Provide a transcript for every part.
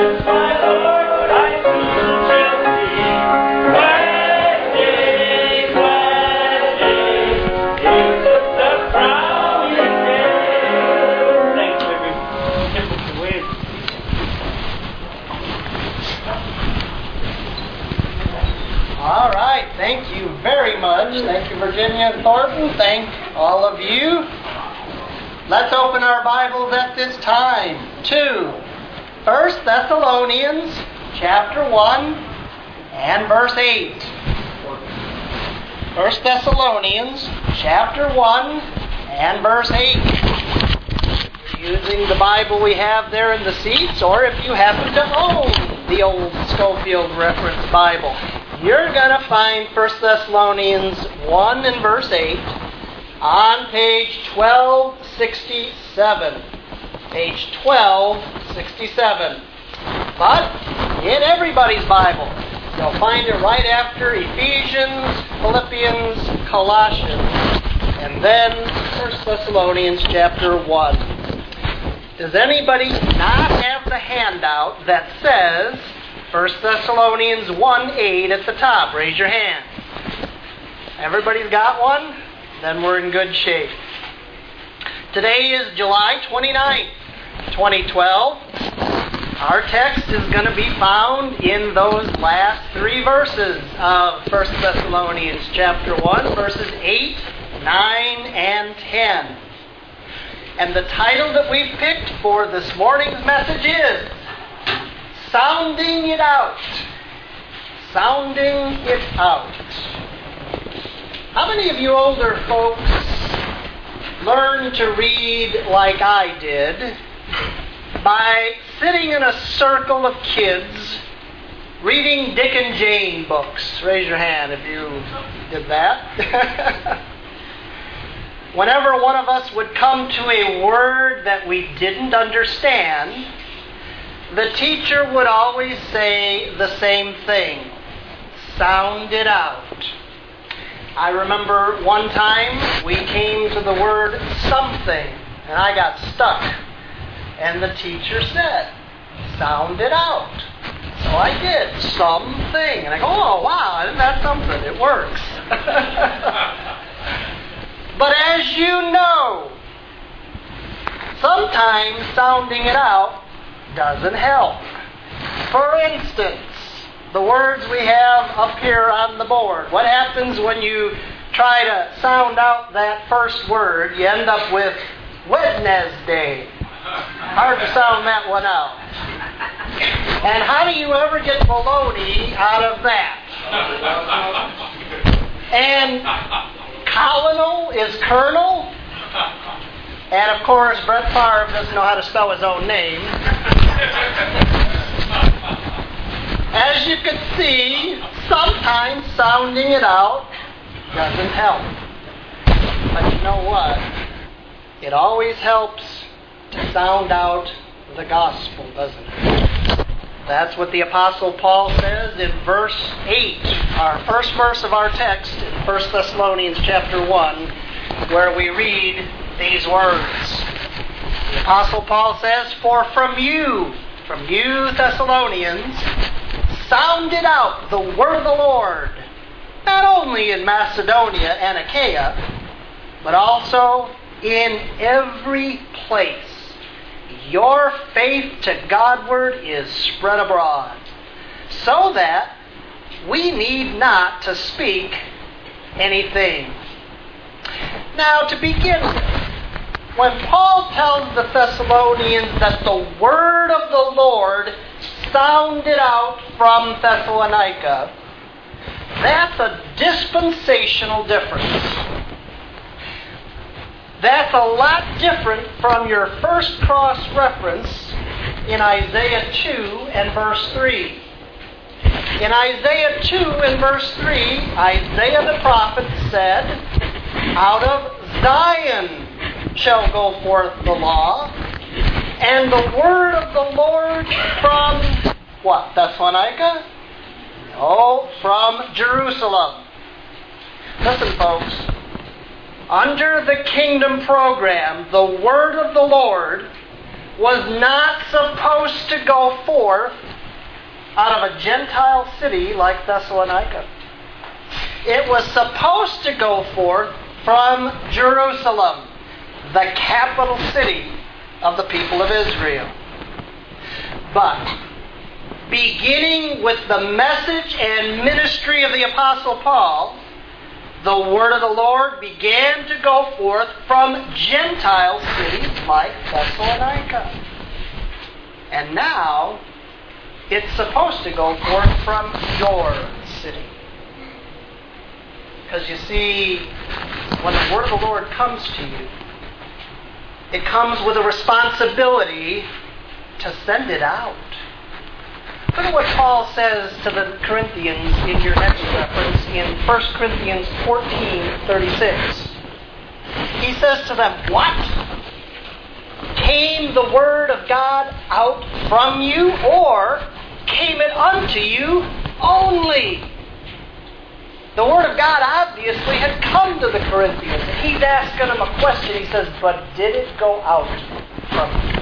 Thank you, Virginia and Thornton. Thank all of you. Let's open our Bibles at this time to 1 Thessalonians chapter 1 and verse 8. 1 Thessalonians chapter 1 and verse 8. You're using the Bible we have there in the seats, or if you happen to own the old Schofield Reference Bible, you're going to find 1 Thessalonians 1 and verse 8 on page 1267. Page 1267. But in everybody's Bible, you'll find it right after Ephesians, Philippians, Colossians, and then 1 Thessalonians chapter 1. Does anybody not have the handout that says 1 Thessalonians 1:8 at the top? Raise your hand. Everybody's got one? Then we're in good shape. Today is July 29th, 2012. Our text is going to be found in those last three verses of 1 Thessalonians chapter 1, verses 8, 9, and 10. And the title that we've picked for this morning's message is Sounding It Out. Sounding It Out. How many of you older folks learned to read like I did by sitting in a circle of kids reading Dick and Jane books? Raise your hand if you did that. Whenever one of us would come to a word that we didn't understand, the teacher would always say the same thing. Sound it out. I remember one time we came to the word something, and I got stuck. And the teacher said, sound it out. So I did, something. And I go, oh, wow, isn't that something? It works. But as you know, sometimes sounding it out doesn't help. For instance, the words we have up here on the board. What happens when you try to sound out that first word? You end up with Wednesday. Hard to sound that one out. And how do you ever get baloney out of that? And colonel is colonel. And of course, Brett Favre doesn't know how to spell his own name. As you can see, sometimes sounding it out doesn't help. But you know what? It always helps to sound out the gospel, doesn't it? That's what the Apostle Paul says in verse 8, our first verse of our text in 1 Thessalonians chapter 1, where we read these words. The Apostle Paul says, For from you Thessalonians, sounded out the word of the Lord, not only in Macedonia and Achaia, but also in every place. Your faith to Godward is spread abroad, so that we need not to speak anything. Now, to begin with, when Paul tells the Thessalonians that the word of the Lord sounded out from Thessalonica, that's a dispensational difference. That's a lot different from your first cross-reference in Isaiah 2 and verse 3. In Isaiah 2 and verse 3, Isaiah the prophet said, Out of Zion shall go forth the law, and the word of the Lord from, what, Thessalonica? No, from Jerusalem. Listen, folks. Under the kingdom program, the word of the Lord was not supposed to go forth out of a Gentile city like Thessalonica. It was supposed to go forth from Jerusalem, the capital city of the people of Israel. But, beginning with the message and ministry of the Apostle Paul, the word of the Lord began to go forth from Gentile cities like Thessalonica. And now, it's supposed to go forth from your city. Because you see, when the word of the Lord comes to you, it comes with a responsibility to send it out. Look at what Paul says to the Corinthians in your next reference in 1 Corinthians 14:36. He says to them, "What? Came the word of God out from you, or came it unto you only?" The word of God obviously had come to the Corinthians. And he's asking them a question. He says, "But did it go out from you?"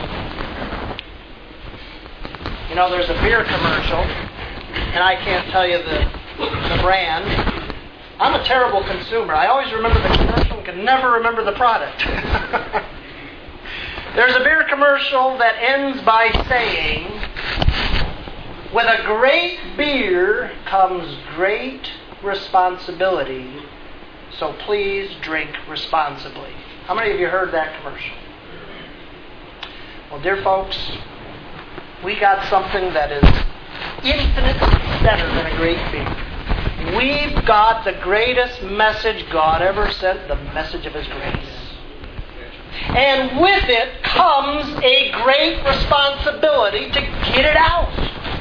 You know, there's a beer commercial, and I can't tell you the brand. I'm a terrible consumer. I always remember the commercial and can never remember the product. There's a beer commercial that ends by saying, "With a great beer comes great responsibility, so please drink responsibly." How many of you heard that commercial? Well, dear folks, we got something that is infinitely better than a great beer. We've got the greatest message God ever sent, the message of His grace. And with it comes a great responsibility to get it out,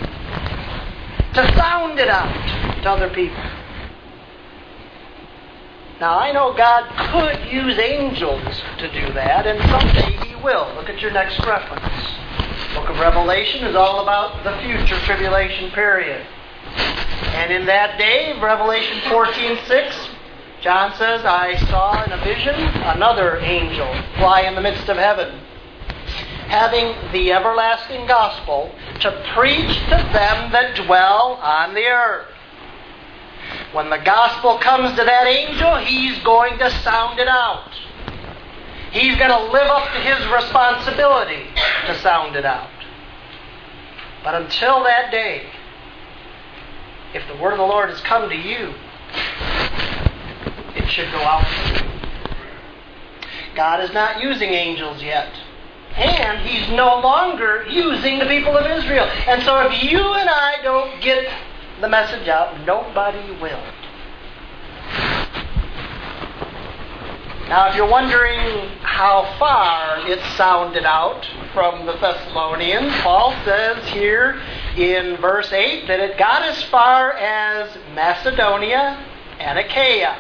to sound it out to other people. Now, I know God could use angels to do that, and someday He will. Look at your next reference. The book of Revelation is all about the future tribulation period. And in that day, Revelation 14:6, John says, "I saw in a vision another angel fly in the midst of heaven, having the everlasting gospel to preach to them that dwell on the earth." When the gospel comes to that angel, he's going to sound it out. He's going to live up to his responsibility to sound it out. But until that day, if the word of the Lord has come to you, it should go out to you. God is not using angels yet. And He's no longer using the people of Israel. And so if you and I don't get the message out, nobody will. Now, if you're wondering how far it sounded out from the Thessalonians, Paul says here in verse 8 that it got as far as Macedonia and Achaia.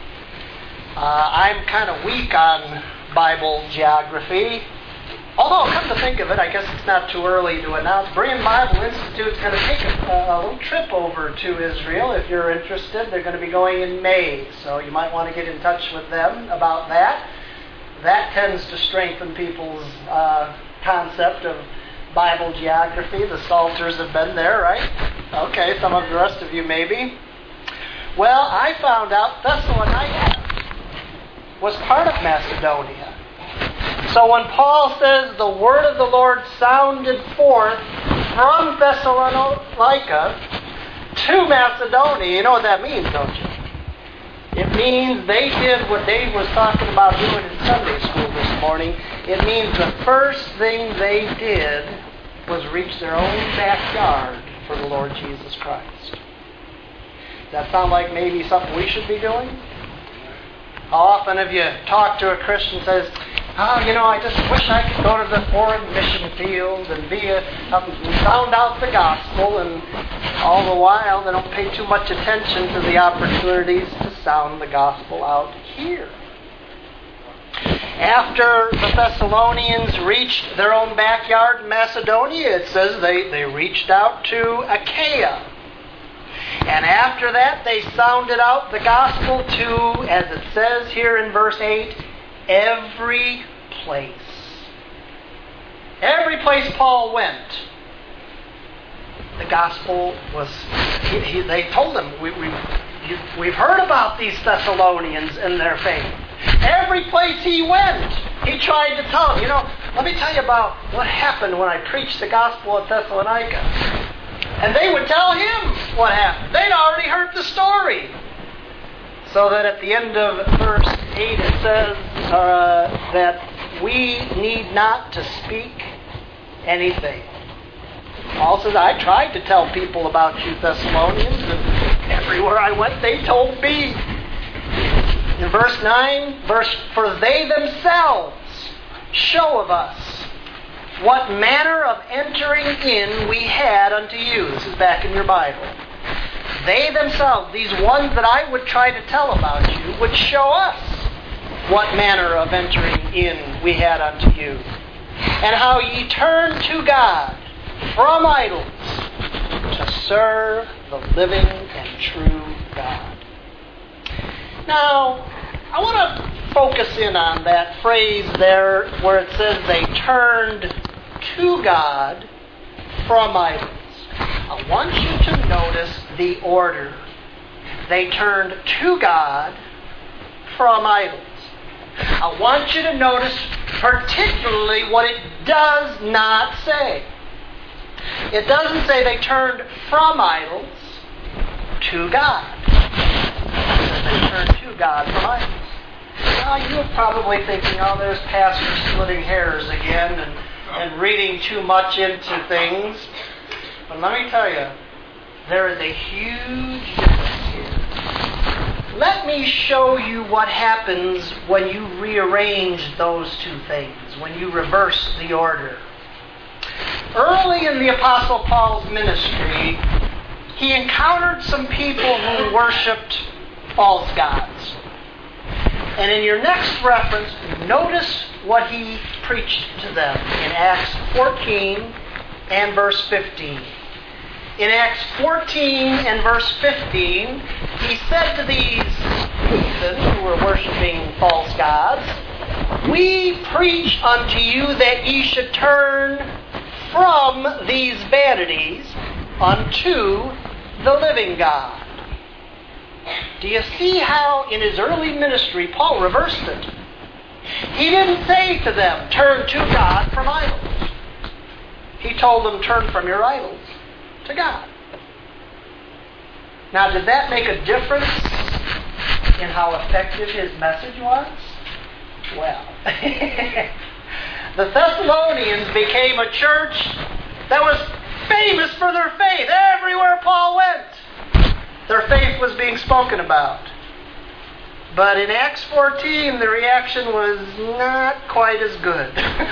I'm kind of weak on Bible geography. Although, come to think of it, I guess it's not too early to announce. Berean Bible Institute is going to take a little trip over to Israel. If you're interested, they're going to be going in May. So you might want to get in touch with them about that. That tends to strengthen people's concept of Bible geography. The Salters have been there, right? Okay, some of the rest of you maybe. Well, I found out Thessalonica was part of Macedonia. So when Paul says the word of the Lord sounded forth from Thessalonica to Macedonia, you know what that means, don't you? It means they did what Dave was talking about doing in Sunday school this morning. It means the first thing they did was reach their own backyard for the Lord Jesus Christ. Does that sound like maybe something we should be doing? How often have you talked to a Christian who says, "Oh, you know, I just wish I could go to the foreign mission field and sound out the gospel," and all the while they don't pay too much attention to the opportunities to sound the gospel out here. After the Thessalonians reached their own backyard in Macedonia, it says they reached out to Achaia. And after that, they sounded out the gospel to, as it says here in verse 8, every place. Every place Paul went, the gospel was, they told him, we've heard about these Thessalonians and their faith. Every place he went, he tried to tell them, let me tell you about what happened when I preached the gospel at Thessalonica. And they would tell him what happened. They'd already heard the story. So that at the end of verse 8 it says that we need not to speak anything. Paul says, I tried to tell people about you Thessalonians, and everywhere I went they told me. In verse 9, for they themselves show of us what manner of entering in we had unto you. This is back in your Bible. They themselves, these ones that I would try to tell about you, would show us what manner of entering in we had unto you, and how ye turned to God from idols to serve the living and true God. Now, I want to focus in on that phrase there where it says they turned to God from idols. I want you to notice the order. They turned to God from idols. I want you to notice particularly what it does not say. It doesn't say they turned from idols to God. It says they turned to God from idols. Now you're probably thinking, there's Pastor splitting hairs again and reading too much into things. But let me tell you, there is a huge difference here. Let me show you what happens when you rearrange those two things, when you reverse the order. Early in the Apostle Paul's ministry, he encountered some people who worshipped false gods. And in your next reference, notice what he preached to them in Acts 14 and verse 15. In Acts 14 and verse 15, he said to these heathen who were worshiping false gods, we preach unto you that ye should turn from these vanities unto the living God. Do you see how in his early ministry Paul reversed it? He didn't say to them, turn to God from idols. He told them, turn from your idols to God. Now, did that make a difference in how effective his message was? Well, the Thessalonians became a church that was famous for their faith. Everywhere Paul went, their faith was being spoken about. But in Acts 14, the reaction was not quite as good.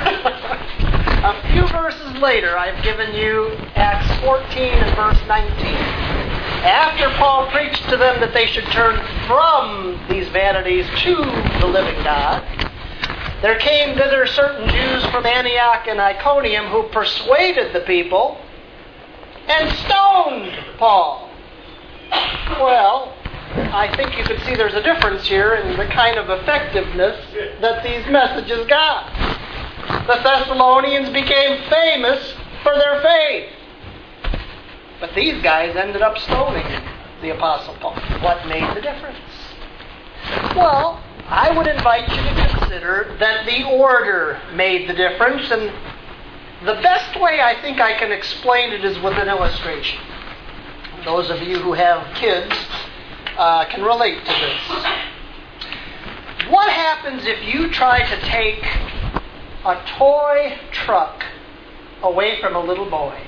A few verses later, I've given you Acts 14 and verse 19. After Paul preached to them that they should turn from these vanities to the living God, there came thither certain Jews from Antioch and Iconium who persuaded the people and stoned Paul. Well, I think you can see there's a difference here in the kind of effectiveness that these messages got. The Thessalonians became famous for their faith. But these guys ended up stoning the Apostle Paul. What made the difference? Well, I would invite you to consider that the order made the difference, and the best way I think I can explain it is with an illustration. Those of you who have kids can relate to this. What happens if you try to take a toy truck away from a little boy?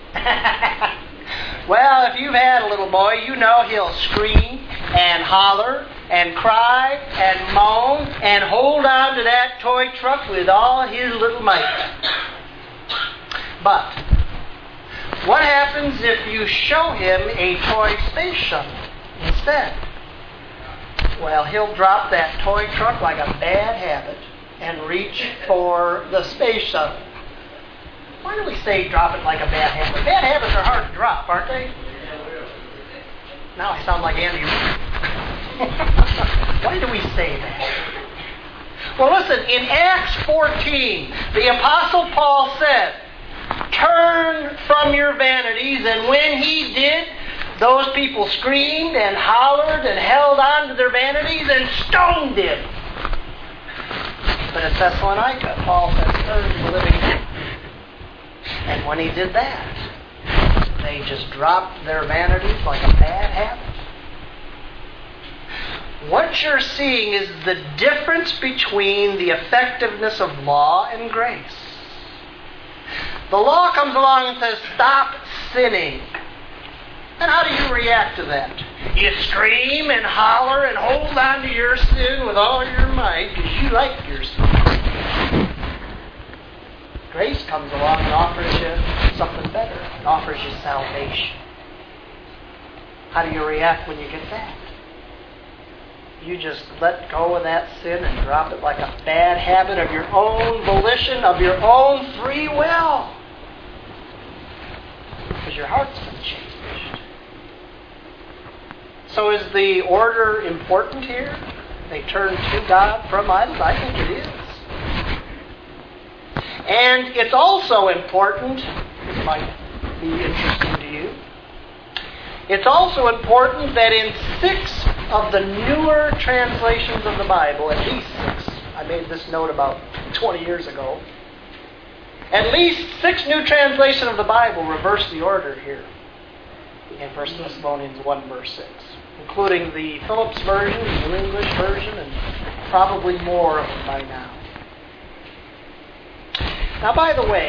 Well, if you've had a little boy, you know he'll scream and holler and cry and moan and hold on to that toy truck with all his little might. But what happens if you show him a toy space shuttle instead? Well, he'll drop that toy truck like a bad habit and reach for the space shuttle. Why do we say drop it like a bad habit? Bad habits are hard to drop, aren't they? Now I sound like Andy. Why do we say that? Well, listen, in Acts 14, the Apostle Paul said, turn from your vanities. And when he did, those people screamed and hollered and held on to their vanities and stoned him. But at Thessalonica, Paul said, turn to the living God. And when he did that, they just dropped their vanities like a bad habit. What you're seeing is the difference between the effectiveness of law and grace. The law comes along and says, stop sinning. And how do you react to that? You scream and holler and hold on to your sin with all your might because you like your sin. Grace comes along and offers you something better. It offers you salvation. How do you react when you get that? You just let go of that sin and drop it like a bad habit of your own volition, of your own free will. Because your heart's been changed. So is the order important here? They turn to God from idols? I think it is. And it's also important, this might be interesting to you, it's also important that in 6 of the newer translations of the Bible, at least 6, I made this note about 20 years ago, at least 6 new translations of the Bible reverse the order here in 1 Thessalonians 1 verse 6, including the Phillips version, the New English version, and probably more of them by now. Now, by the way,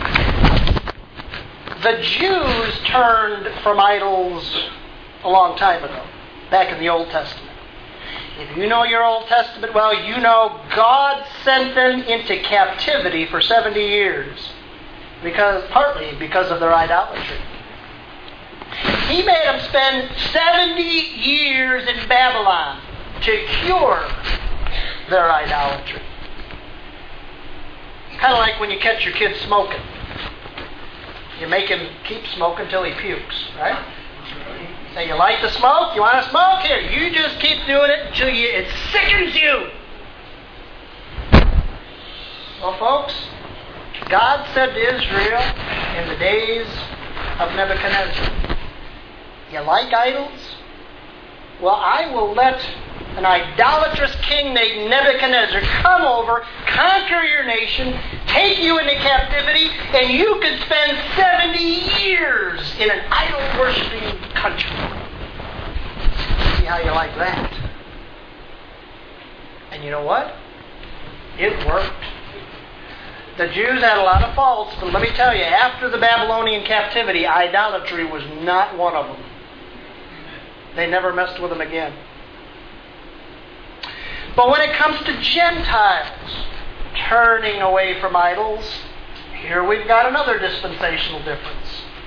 the Jews turned from idols a long time ago, back in the Old Testament. If you know your Old Testament well, you know God sent them into captivity for 70 years, partly because of their idolatry. He made them spend 70 years in Babylon to cure their idolatry. Kind of like when you catch your kid smoking. You make him keep smoking until he pukes, right? Say, you like to smoke? You want to smoke? Here, you just keep doing it until it sickens you. Well, folks, God said to Israel in the days of Nebuchadnezzar, you like idols? Well, I will let an idolatrous king named Nebuchadnezzar come over, conquer your nation, take you into captivity, and you could spend 70 years in an idol-worshipping country. See how you like that? And you know what? It worked. The Jews had a lot of faults, but let me tell you, after the Babylonian captivity, idolatry was not one of them. They never messed with them again. But when it comes to Gentiles turning away from idols, here we've got another dispensational difference.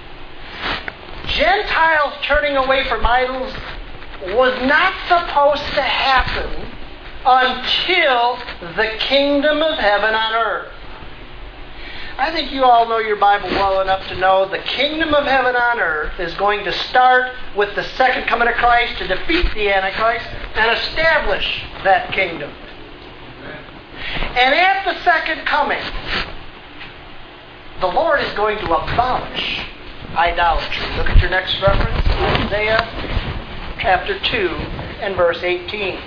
Gentiles turning away from idols was not supposed to happen until the kingdom of heaven on earth. I think you all know your Bible well enough to know the kingdom of heaven on earth is going to start with the second coming of Christ to defeat the Antichrist and establish that kingdom. And at the second coming, the Lord is going to abolish idolatry. Look at your next reference, Isaiah chapter 2 and verse 18.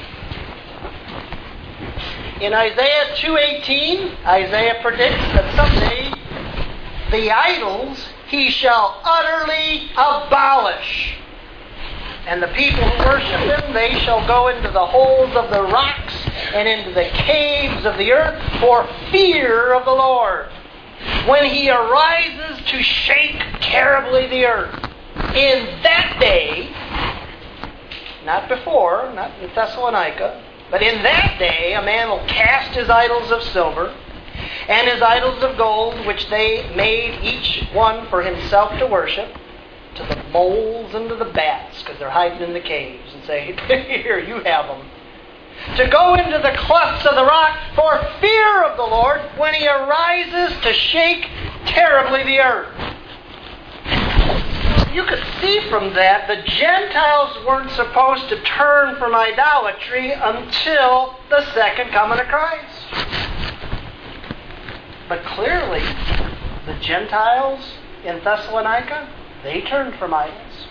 In Isaiah 2:18, Isaiah predicts that someday the idols he shall utterly abolish. And the people who worship him, they shall go into the holes of the rocks and into the caves of the earth for fear of the Lord, when he arises to shake terribly the earth. In that day, not before, not in Thessalonica, but in that day, a man will cast his idols of silver and his idols of gold, which they made each one for himself to worship, to the moles and to the bats, because they're hiding in the caves, and say, here, you have them. To go into the clefts of the rock for fear of the Lord when he arises to shake terribly the earth. you could see from that the Gentiles weren't supposed to turn from idolatry until the second coming of Christ. But clearly, the Gentiles in Thessalonica, they turned from idols.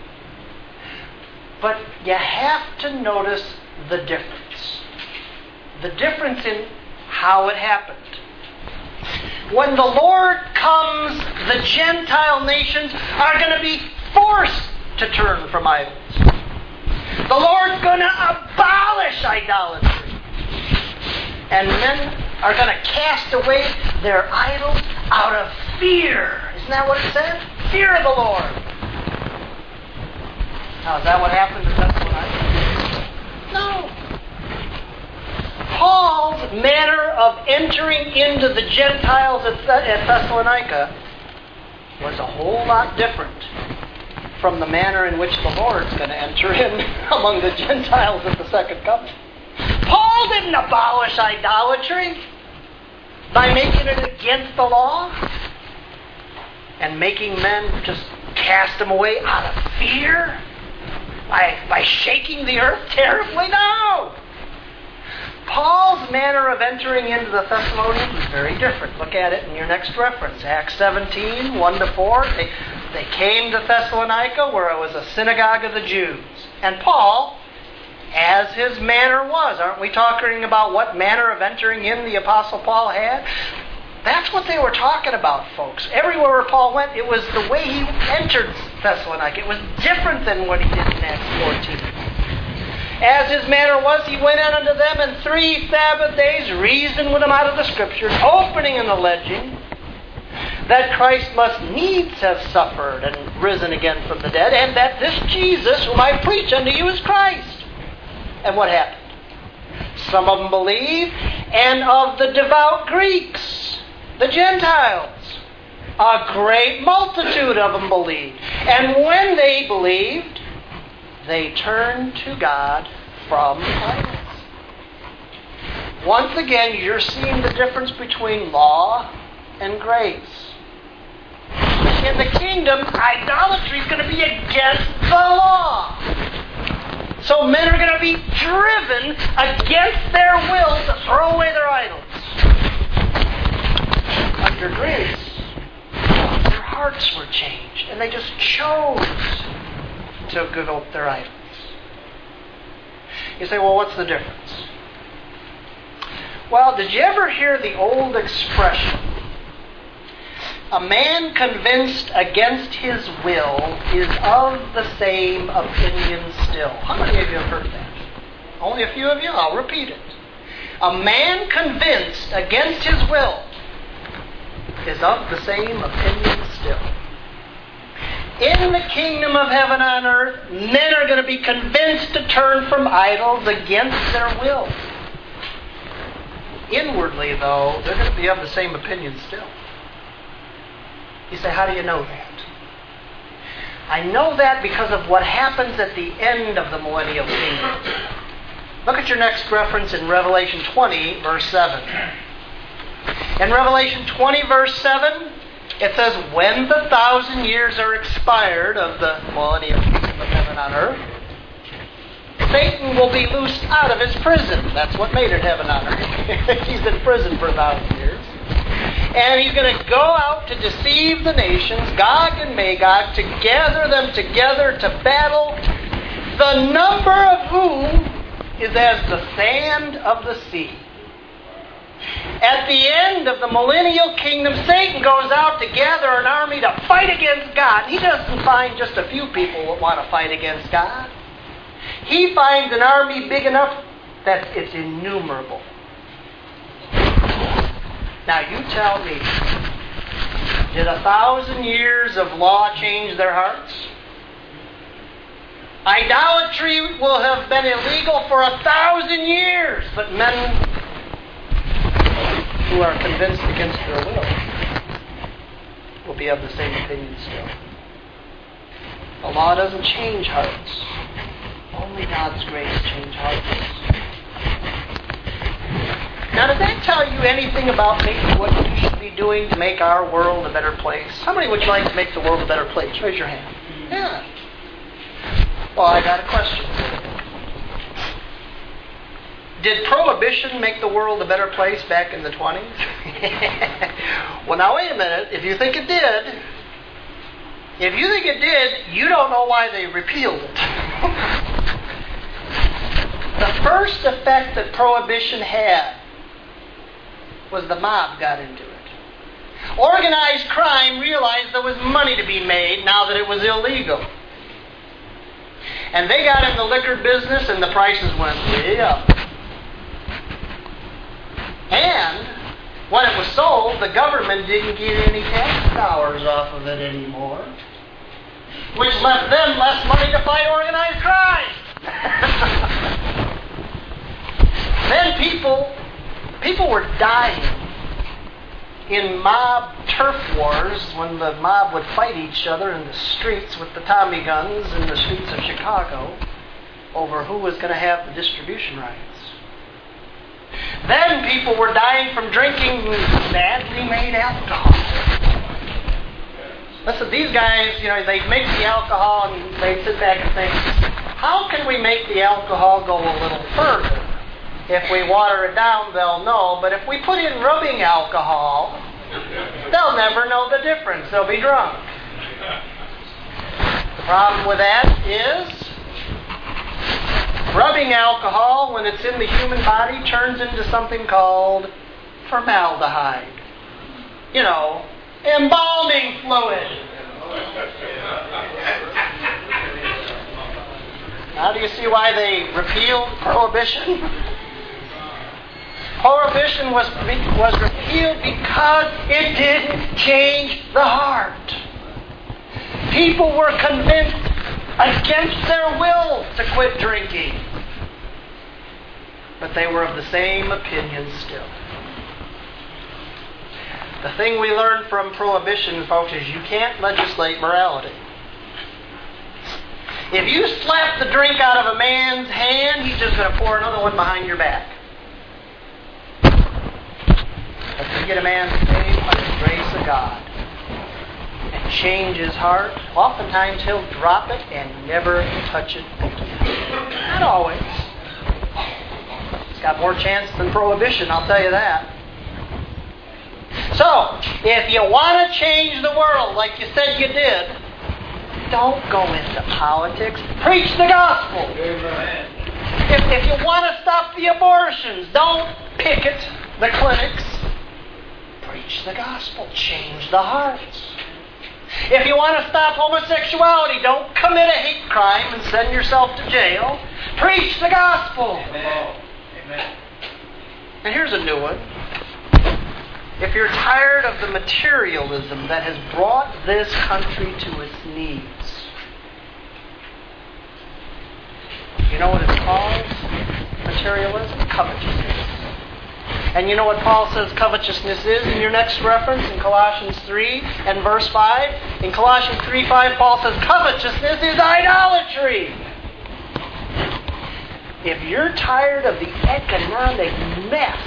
But you have to notice the difference. The difference in how it happened. When the Lord comes, the Gentile nations are going to be forced to turn from idols. The Lord's going to abolish idolatry. And men are going to cast away their idols out of fear. Isn't that what it says? Fear of the Lord. Now, is that what happened to Thessalonica? No. Paul's manner of entering into the Gentiles at Thessalonica was a whole lot different from the manner in which the Lord's going to enter in among the Gentiles at the second coming. Paul didn't abolish idolatry by making it against the law and making men just cast them away out of fear by shaking the earth terribly. No! Paul's manner of entering into the Thessalonians was very different. Look at it in your next reference. Acts 17, 1-4. They came to Thessalonica where it was a synagogue of the Jews. And Paul, as his manner was, aren't we talking about what manner of entering in the Apostle Paul had? That's what they were talking about, folks. Everywhere where Paul went, it was the way he entered Thessalonica. It was different than what he did in Acts 14. As his manner was, he went in unto them in 3 Sabbath days, reasoned with them out of the Scriptures, opening and alleging that Christ must needs have suffered and risen again from the dead, and that this Jesus, whom I preach unto you, is Christ. And what happened? Some of them believed, and of the devout Greeks, the Gentiles, a great multitude of them believed. And when they believed, they turned to God from idols. Once again, you're seeing the difference between law and grace. In the kingdom, idolatry is going to be against the law. So men are going to be driven against their will to throw away their idols. Under grace, their hearts were changed, and they just chose to give up their idols. You say, well, what's the difference? Well, did you ever hear the old expression, a man convinced against his will is of the same opinion still? How many of you have heard that? Only a few of you? I'll repeat it. A man convinced against his will is of the same opinion still. In the kingdom of heaven on earth, men are going to be convinced to turn from idols against their will. Inwardly, though, they're going to be of the same opinion still. You say, how do you know that? I know that because of what happens at the end of the millennial kingdom. Look at your next reference in Revelation 20, verse 7. In Revelation 20, verse 7, it says, when the 1,000 years are expired of the millennial kingdom of heaven on earth, Satan will be loosed out of his prison. That's what made it heaven on earth. He's in prison for 1,000 years. And he's going to go out to deceive the nations, Gog and Magog, to gather them together to battle, the number of whom is as the sand of the sea. At the end of the millennial kingdom, Satan goes out to gather an army to fight against God. He doesn't find just a few people that want to fight against God. He finds an army big enough that it's innumerable. Now you tell me, did 1,000 years of law change their hearts? Idolatry will have been illegal for 1,000 years, but men who are convinced against their will be of the same opinion still. The law doesn't change hearts. Only God's grace changes hearts. Now, does that tell you anything about maybe what you should be doing to make our world a better place? How many would you like to make the world a better place? Raise your hand. Yeah. Well, I got a question. Did prohibition make the world a better place back in the 20s? Well, now wait a minute. If you think it did, you don't know why they repealed it. The first effect that prohibition had was the mob got into it. Organized crime realized there was money to be made now that it was illegal. And they got in the liquor business and the prices went way up. And when it was sold, the government didn't get any tax dollars off of it anymore, which left them less money to fight organized crime. Then people were dying in mob turf wars when the mob would fight each other in the streets with the Tommy guns in the streets of Chicago over who was going to have the distribution rights. Then people were dying from drinking badly made alcohol. Listen, these guys, they'd make the alcohol and they'd sit back and think, how can we make the alcohol go a little further? If we water it down, they'll know. But if we put in rubbing alcohol, they'll never know the difference. They'll be drunk. The problem with that is rubbing alcohol, when it's in the human body, turns into something called formaldehyde. Embalming fluid. Now do you see why they repealed prohibition? Prohibition was repealed because it didn't change the heart. People were convinced against their will to quit drinking. But they were of the same opinion still. The thing we learned from prohibition, folks, is you can't legislate morality. If you slap the drink out of a man's hand, he's just going to pour another one behind your back. But if you get a man saved by the grace of God and change his heart, oftentimes he'll drop it and never touch it again. Not always. It's got more chance than prohibition, I'll tell you that. So, if you want to change the world like you said you did, don't go into politics. Preach the gospel. Amen. If you want to stop the abortions, don't picket the clinics. Preach the gospel. Change the hearts. If you want to stop homosexuality, don't commit a hate crime and send yourself to jail. Preach the gospel. Amen. Amen. And here's a new one. If you're tired of the materialism that has brought this country to its knees, you know what it's called? Materialism? Covetousness. And you know what Paul says covetousness is in your next reference in Colossians 3 and verse 5? In Colossians 3:5, Paul says covetousness is idolatry. If you're tired of the economic mess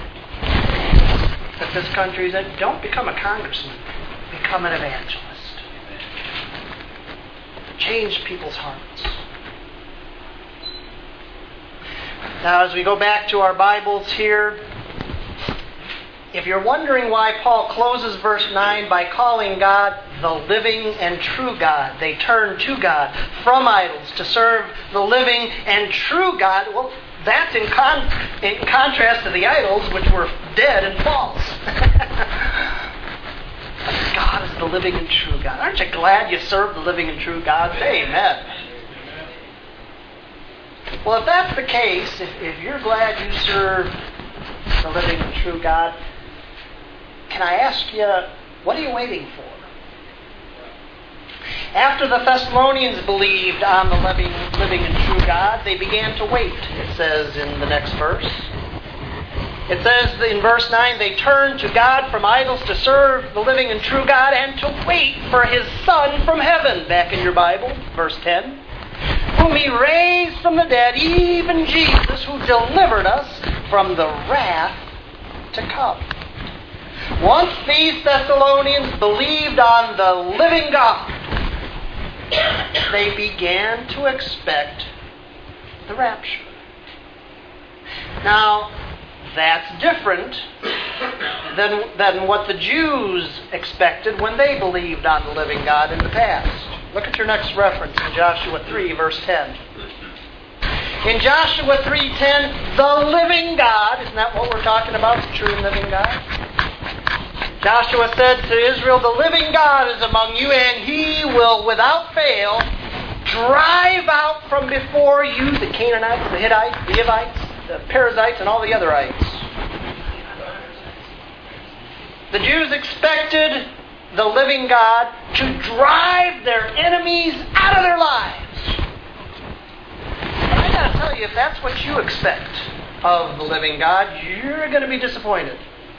that this country's in, don't become a congressman. Become an evangelist. Change people's hearts. Now, as we go back to our Bibles here, if you're wondering why Paul closes verse 9 by calling God the living and true God, they turn to God from idols to serve the living and true God. Well, that's in contrast to the idols, which were dead and false. God is the living and true God. Aren't you glad you serve the living and true God? Amen. Well, if that's the case, if you're glad you serve the living and true God, can I ask you, what are you waiting for? After the Thessalonians believed on the living and true God, they began to wait, it says in the next verse. It says in verse 9, they turned to God from idols to serve the living and true God and to wait for His Son from heaven, back in your Bible, verse 10, whom He raised from the dead, even Jesus, who delivered us from the wrath to come. Once these Thessalonians believed on the living God, they began to expect the rapture. Now, that's different than what the Jews expected when they believed on the living God in the past. Look at your next reference in Joshua 3, verse 10. In Joshua 3:10, the living God, isn't that what we're talking about, the true and living God? Joshua said to Israel, the living God is among you, and He will, without fail, drive out from before you the Canaanites, the Hittites, the Hivites, the Perizzites, and all the other ites. The Jews expected the living God to drive their enemies out of their lives. But I got to tell you, if that's what you expect of the living God, you're going to be disappointed.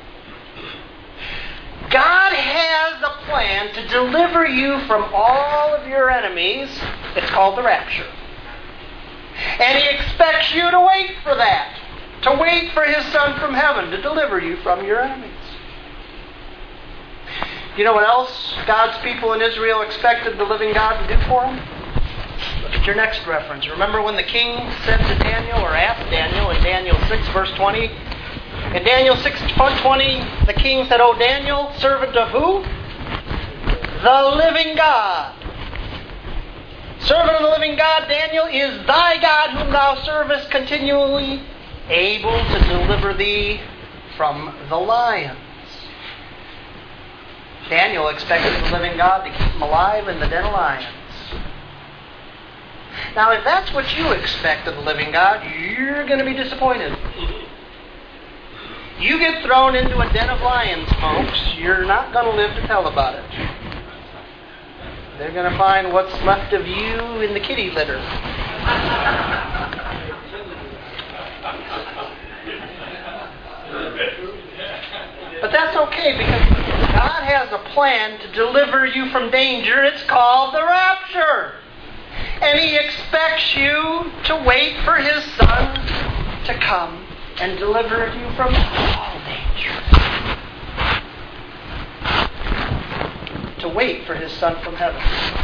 God has a plan to deliver you from all of your enemies. It's called the rapture. And He expects you to wait for that. To wait for His Son from heaven to deliver you from your enemies. You know what else God's people in Israel expected the living God to do for them? Look at your next reference. Remember when the king said to Daniel, or asked Daniel in Daniel 6, verse 20? In Daniel 6:20, the king said, O Daniel, servant of who? The living God. Servant of the living God, Daniel, is thy God whom thou servest continually able to deliver thee from the lions. Daniel expected the living God to keep him alive in the den of lions. Now, if that's what you expect of the living God, you're going to be disappointed. You get thrown into a den of lions, folks, you're not going to live to tell about it. They're going to find what's left of you in the kitty litter. But that's okay, because God has a plan to deliver you from danger. It's called the rapture. And He expects you to wait for His Son to come and deliver you from all danger. To wait for His Son from heaven.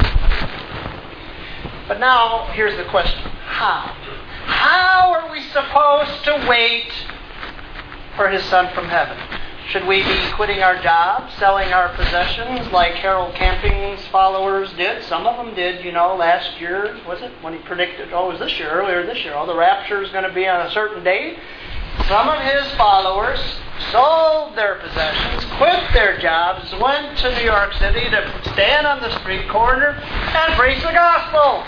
But now, here's the question. How? How are we supposed to wait for His Son from heaven? Should we be quitting our jobs, selling our possessions like Harold Camping's followers did? Some of them did, last year, was it? When he predicted, it was this year, earlier this year, the rapture is going to be on a certain date. Some of his followers sold their possessions, quit their jobs, went to New York City to stand on the street corner and preach the gospel.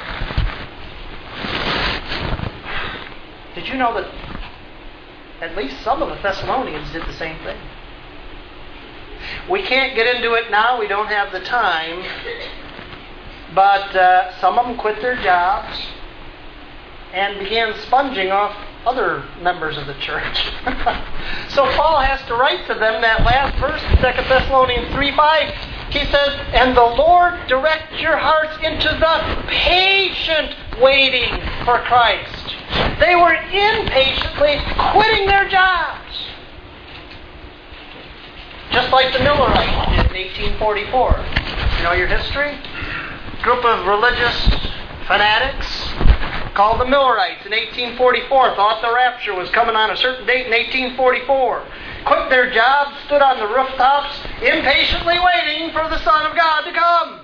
Did you know that at least some of the Thessalonians did the same thing? We can't get into it now. We don't have the time. But some of them quit their jobs and began sponging off other members of the church. So Paul has to write to them that last verse in 2 Thessalonians 3:5. He says, and the Lord direct your hearts into the patient waiting for Christ. They were impatiently quitting their jobs. Just like the Millerites did in 1844. You know your history? Group of religious fanatics called the Millerites in 1844 thought the rapture was coming on a certain date in 1844. Quit their jobs, stood on the rooftops, impatiently waiting for the Son of God to come.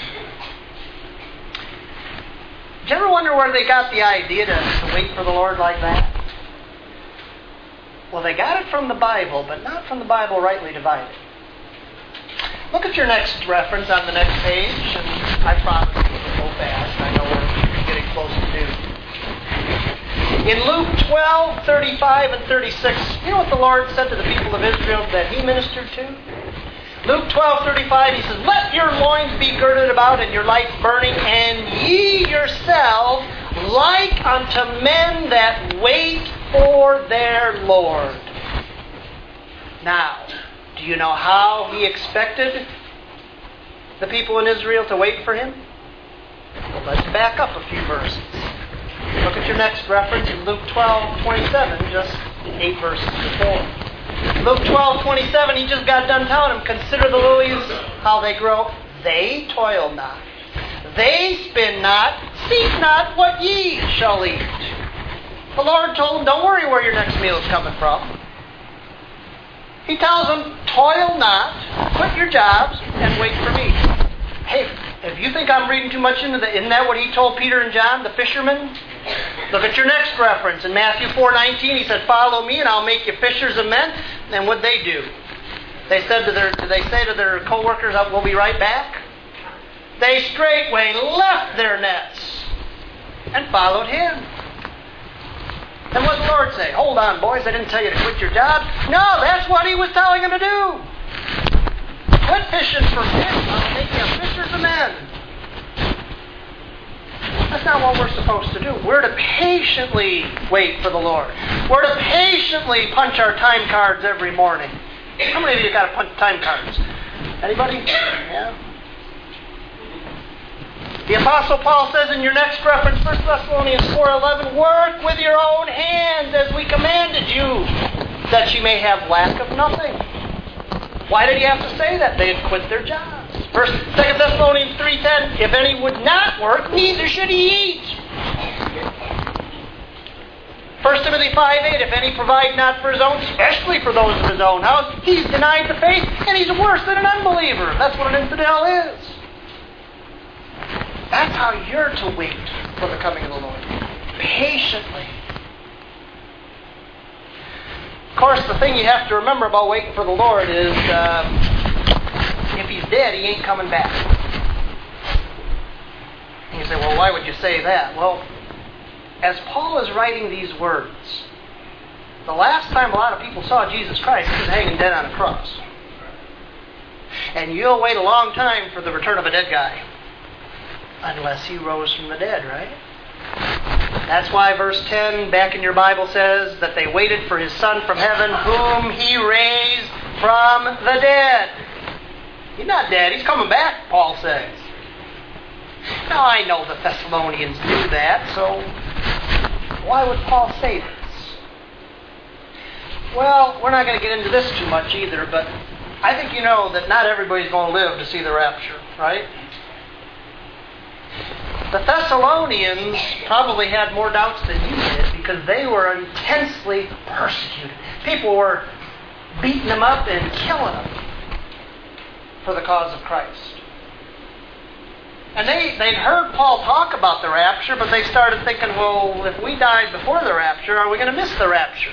Did you ever wonder where they got the idea to wait for the Lord like that? Well, they got it from the Bible, but not from the Bible rightly divided. Look at your next reference on the next page, and I promise you it'll go fast. I know we're getting close to noon. In Luke 12, 35 and 36, you know what the Lord said to the people of Israel that He ministered to? Luke 12:35, He says, let your loins be girded about and your lights burning, and ye yourselves like unto men that wait for their Lord. Now, do you know how He expected the people in Israel to wait for Him? Well, let's back up a few verses. Look at your next reference in Luke 12:27, just 8 verses before. Luke 12:27, He just got done telling them, consider the lilies, how they grow. They toil not. They spin not. seek not what ye shall eat. The Lord told them, don't worry where your next meal is coming from. He tells them, toil not, quit your jobs, and wait for me. Hey, if you think I'm reading too much into isn't that what he told Peter and John, the fishermen? Look at your next reference. In Matthew 4:19, he said, follow me and I'll make you fishers of men. And what'd they do? They said did they say to their co-workers, we'll be right back? They straightway left their nets and followed him. And what did the Lord say? Hold on, boys, I didn't tell you to quit your job. No, that's what he was telling them to do. Quit fishing for fish. I'll make you fishers of men. That's not what we're supposed to do. We're to patiently wait for the Lord. We're to patiently punch our time cards every morning. How many of you got to punch time cards? Anybody? Yeah. The Apostle Paul says in your next reference, 1 Thessalonians 4:11, work with your own hands as we commanded you, that you may have lack of nothing. Why did he have to say that? They had quit their jobs. 2 Thessalonians 3:10, if any would not work, neither should he eat. 1 Timothy 5:8, if any provide not for his own, especially for those of his own house, he's denied the faith and he's worse than an unbeliever. That's what an infidel is. That's how you're to wait for the coming of the Lord. Patiently. Of course, the thing you have to remember about waiting for the Lord is if he's dead, he ain't coming back. And you say, well, why would you say that? Well, as Paul is writing these words, the last time a lot of people saw Jesus Christ, he was hanging dead on a cross. And you'll wait a long time for the return of a dead guy. Unless he rose from the dead, right? That's why verse 10 back in your Bible says that they waited for his Son from heaven, whom he raised from the dead. He's not dead. He's coming back, Paul says. Now, I know the Thessalonians knew that, so why would Paul say this? Well, we're not going to get into this too much either, but I think you know that not everybody's going to live to see the rapture, right? The Thessalonians probably had more doubts than you did because they were intensely persecuted. People were beating them up and killing them for the cause of Christ. And they'd heard Paul talk about the rapture, but they started thinking, well, if we died before the rapture, are we going to miss the rapture?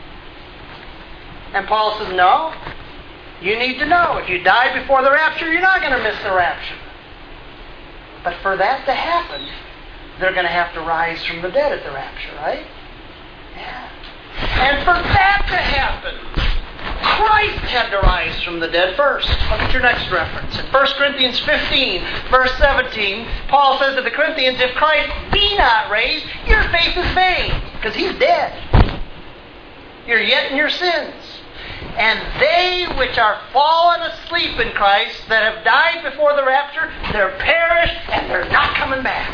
And Paul says, no. You need to know, if you die before the rapture, you're not going to miss the rapture. But for that to happen, they're going to have to rise from the dead at the rapture, right? Yeah. And for that to happen, Christ had to rise from the dead first. Look at your next reference. In 1 Corinthians 15, verse 17, Paul says to the Corinthians, if Christ be not raised, your faith is vain, because he's dead. You're yet in your sins. And they which are fallen asleep in Christ, that have died before the rapture, they're perished and they're not coming back.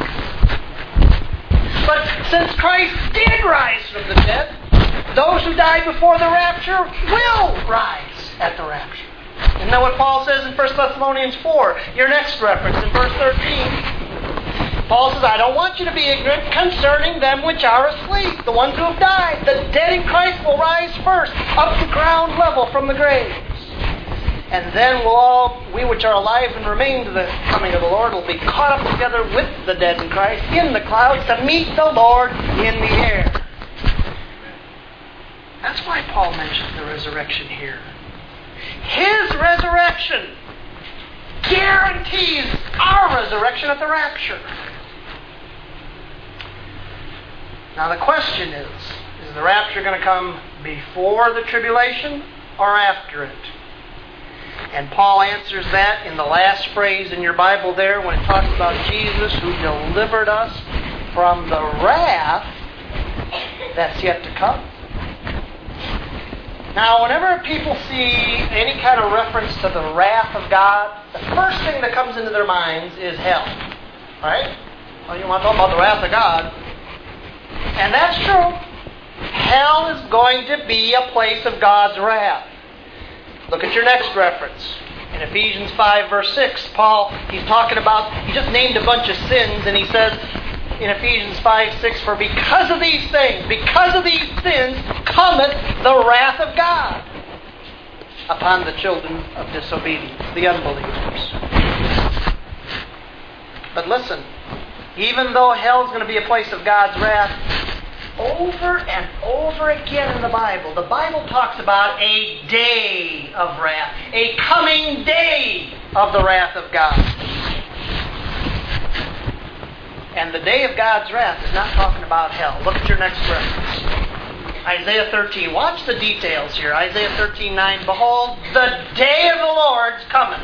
But since Christ did rise from the dead, those who died before the rapture will rise at the rapture. Isn't that what Paul says in 1 Thessalonians 4? Your next reference in verse 13. Paul says, I don't want you to be ignorant concerning them which are asleep, the ones who have died. The dead in Christ will rise first, up to ground level from the graves. And then we which are alive and remain to the coming of the Lord will be caught up together with the dead in Christ in the clouds to meet the Lord in the air. That's why Paul mentions the resurrection here. His resurrection guarantees our resurrection at the rapture. Now the question is the rapture going to come before the tribulation or after it? And Paul answers that in the last phrase in your Bible there when it talks about Jesus who delivered us from the wrath that's yet to come. Now, whenever people see any kind of reference to the wrath of God, the first thing that comes into their minds is hell. Right? Well, you want to talk about the wrath of God. And that's true. Hell is going to be a place of God's wrath. Look at your next reference. In Ephesians 5, verse 6, Paul, he just named a bunch of sins, and he says, in Ephesians 5:6, for because of these things, because of these sins, cometh the wrath of God upon the children of disobedience, the unbelievers. But listen, even though hell is going to be a place of God's wrath, over and over again in the Bible talks about a day of wrath, a coming day of the wrath of God. And the day of God's wrath is not talking about hell. Look at your next reference. Isaiah 13. Watch the details here. Isaiah 13:9. Behold, the day of the Lord's coming.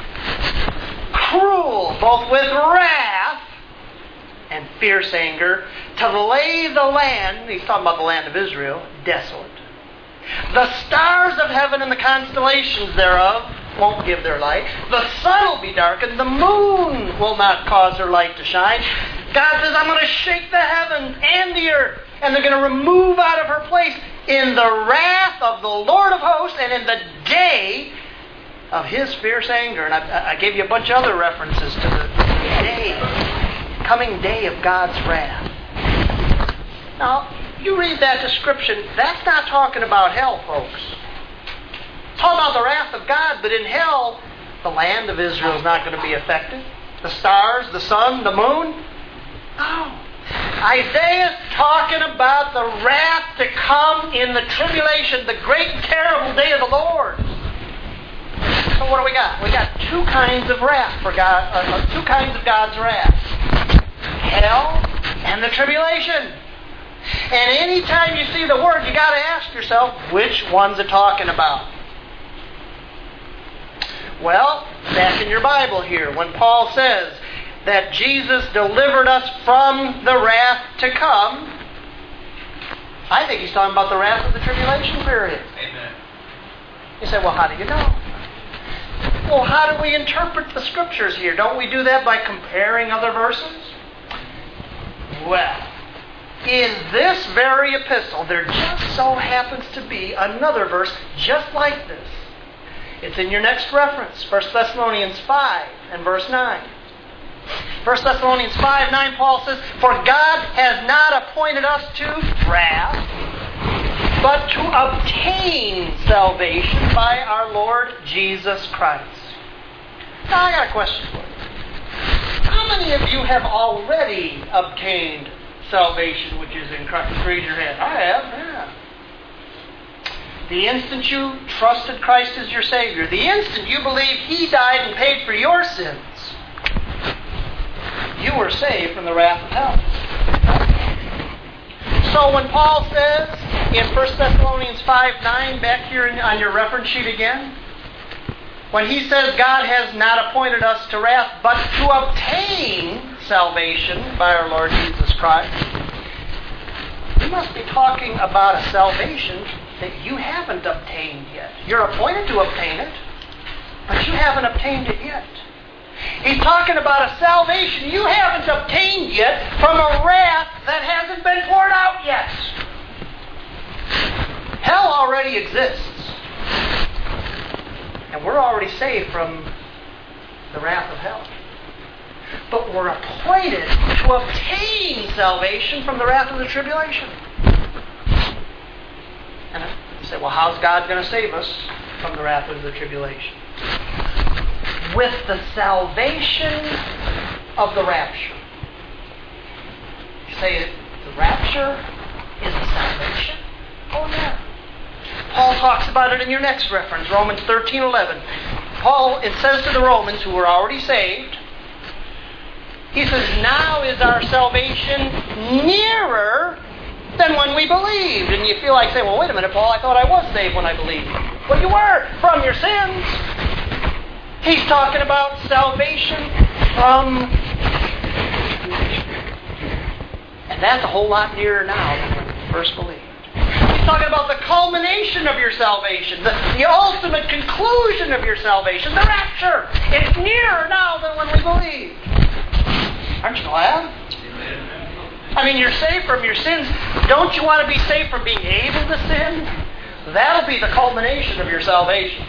Cruel, both with wrath and fierce anger, to lay the land, he's talking about the land of Israel, desolate. The stars of heaven and the constellations thereof won't give their light. The sun will be darkened. The moon will not cause her light to shine. God says, I'm going to shake the heavens and the earth, and they're going to remove out of her place in the wrath of the Lord of hosts and in the day of His fierce anger. And I gave you a bunch of other references to the coming day of God's wrath. Now, you read that description, that's not talking about hell, folks. It's talking about the wrath of God, but in hell, the land of Israel is not going to be affected. The stars, the sun, the moon. No. Isaiah's talking about the wrath to come in the tribulation, the great and terrible day of the Lord. So what do we got? We got two kinds of wrath for God, two kinds of God's wrath. Hell and the tribulation. And anytime you see the word, you got to ask yourself, which one's it talking about? Well, back in your Bible here, when Paul says that Jesus delivered us from the wrath to come, I think he's talking about the wrath of the tribulation period. Amen. You say, well, how do you know? Well, how do we interpret the Scriptures here? Don't we do that by comparing other verses? Well, in this very epistle, there just so happens to be another verse just like this. It's in your next reference, 1 Thessalonians 5 and verse 9. 1 Thessalonians 5:9, Paul says, for God has not appointed us to wrath, but to obtain salvation by our Lord Jesus Christ. Now, I got a question for you. How many of you have already obtained salvation which is in Christ? Raise your hand. I have, yeah. The instant you trusted Christ as your Savior, the instant you believed He died and paid for your sins, you were saved from the wrath of hell. So when Paul says in 1 Thessalonians 5:9, back here on your reference sheet again, when he says God has not appointed us to wrath, but to obtain salvation by our Lord Jesus Christ, he must be talking about a salvation that you haven't obtained yet. You're appointed to obtain it, but you haven't obtained it yet. He's talking about a salvation you haven't obtained yet from a wrath that hasn't been poured out yet. Hell already exists. And we're already saved from the wrath of hell. But we're appointed to obtain salvation from the wrath of the tribulation. And you say, well, how's God going to save us from the wrath of the tribulation? With the salvation of the rapture. You say, the rapture is the salvation? Oh, yeah. Paul talks about it in your next reference, Romans 13:11. Paul, it says to the Romans who were already saved, he says, now is our salvation nearer than when we believed. And you feel like saying, well, wait a minute, Paul, I thought I was saved when I believed. Well, you were from your sins. He's talking about salvation from... And that's a whole lot nearer now than when you first believed. He's talking about the culmination of your salvation, the ultimate conclusion of your salvation, the rapture. It's nearer now than when we believed. Aren't you glad? I mean, you're saved from your sins. Don't you want to be saved from being able to sin? That'll be the culmination of your salvation.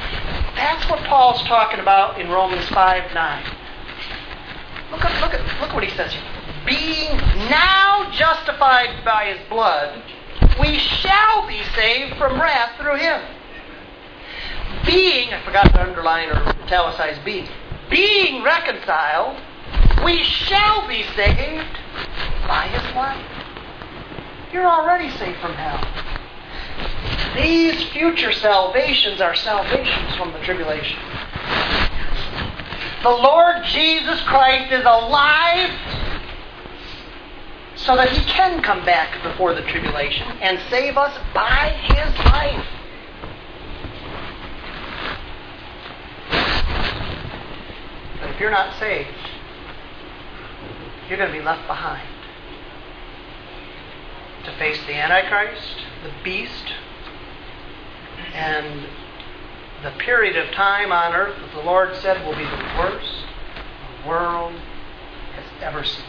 That's what Paul's talking about in Romans 5:9. Look what he says here. Being now justified by his blood, we shall be saved from wrath through him. Being, I forgot to underline or italicize being reconciled, we shall be saved by his life. You're already saved from hell. These future salvations are salvations from the tribulation. The Lord Jesus Christ is alive so that he can come back before the tribulation and save us by his life. But if you're not saved, you're going to be left behind to face the Antichrist, the beast, and the period of time on earth that the Lord said will be the worst the world has ever seen.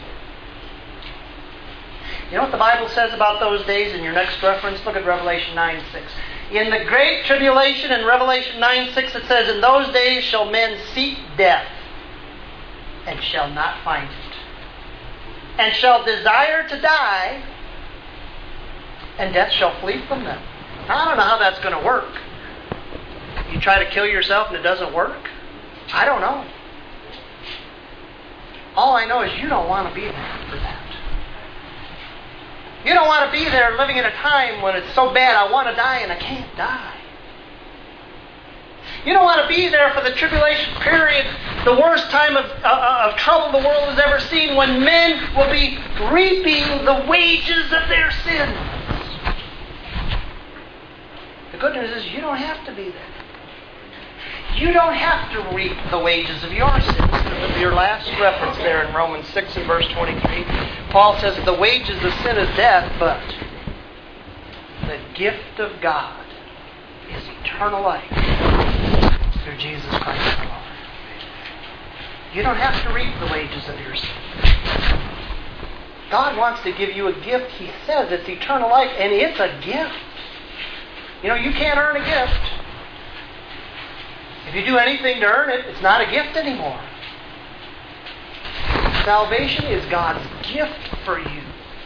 You know what the Bible says about those days in your next reference? Look at Revelation 9:6. In the great tribulation in Revelation 9:6 it says, in those days shall men seek death and shall not find it, and shall desire to die, and death shall flee from them. Now, I don't know how that's going to work. You try to kill yourself and it doesn't work? I don't know. All I know is you don't want to be there for that. You don't want to be there living in a time when it's so bad I want to die and I can't die. You don't want to be there for the tribulation period, the worst time of trouble the world has ever seen, when men will be reaping the wages of their sins. The good news is you don't have to be there. You don't have to reap the wages of your sins. Your last reference there in Romans 6 and verse 23, Paul says the wages of sin is death, but the gift of God is eternal life through Jesus Christ our Lord. You don't have to reap the wages of your sin. God wants to give you a gift. He says it's eternal life, and it's a gift. You know, you can't earn a gift. If you do anything to earn it, it's not a gift anymore. Salvation is God's gift for you.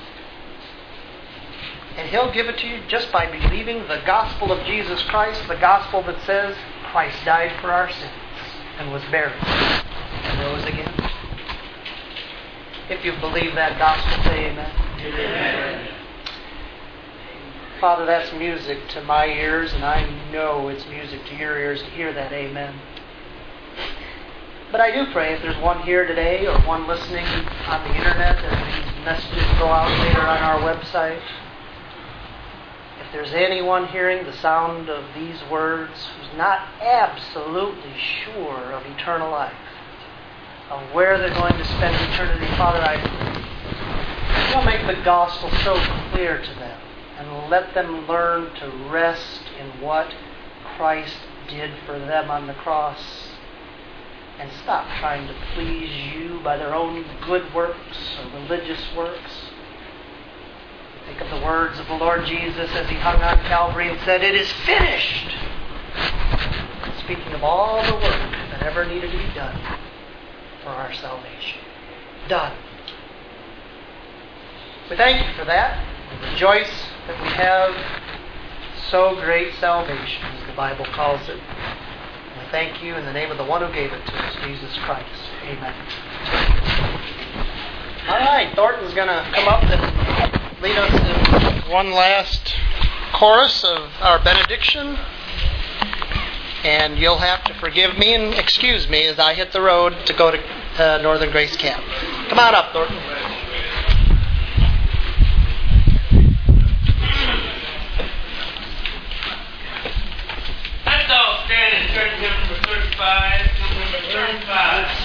And He'll give it to you just by believing the gospel of Jesus Christ, the gospel that says Christ died for our sins and was buried and rose again. If you believe that gospel, say amen. Amen. Father, that's music to my ears, and I know it's music to your ears to hear that amen. But I do pray if there's one here today or one listening on the internet as these messages go out later on our website, if there's anyone hearing the sound of these words who's not absolutely sure of eternal life, of where they're going to spend eternity, Father, I pray you'll make the gospel so clear to them. And let them learn to rest in what Christ did for them on the cross. And stop trying to please you by their own good works or religious works. Think of the words of the Lord Jesus as He hung on Calvary and said, "It is finished." Speaking of all the work that ever needed to be done for our salvation. Done. We thank you for that. We rejoice that we have so great salvation, as the Bible calls it. And we thank you in the name of the one who gave it to us, Jesus Christ. Amen. All right, Thornton's going to come up and lead us in one last chorus of our benediction. And you'll have to forgive me and excuse me as I hit the road to go to Northern Grace Camp. Come on up, Thornton. Let's all stand and turn to hymn number 35.